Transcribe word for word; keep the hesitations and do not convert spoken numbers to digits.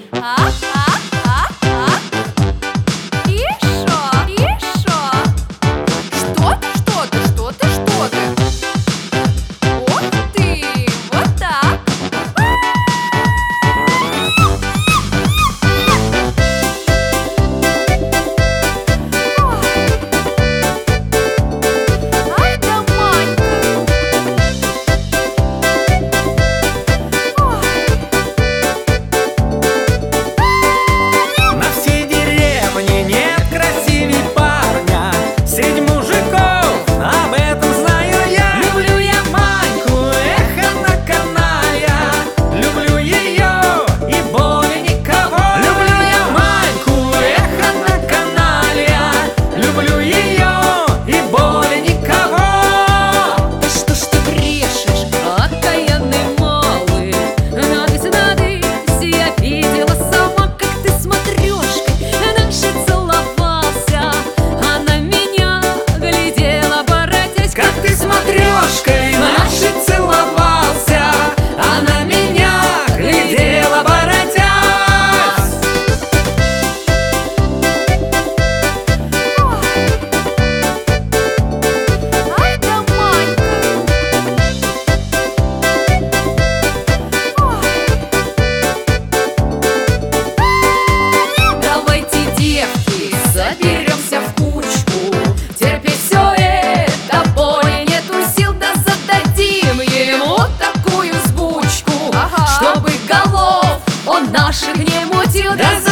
А, а, а, а. И шо? И шо? Что ты, что ты, что ты, что ты? Ух ты! Вот так! Ай да Манька! На всей деревне нет красивей парня среди мужиков, об этом знаю я. Люблю я Маньку, эх, она каналья. Люблю ее и более никого. Люблю я Маньку, эх, она каналья. Люблю ее и более никого. Да что ж ты брешешь, окаянный малый? Надысь, надысь, я видела сама, как ты с матрешкой нашей целовался. Она меня глядела, воротясь, Как ты с матрешкой нашей целовался, она меня глядела, воротясь. Ай да Манька! Давайте, девки, соберемся в кучку. Терпеть все это боли нету сил, да зададим ему такую взбучку, чтобы голов он наших не мутил. Да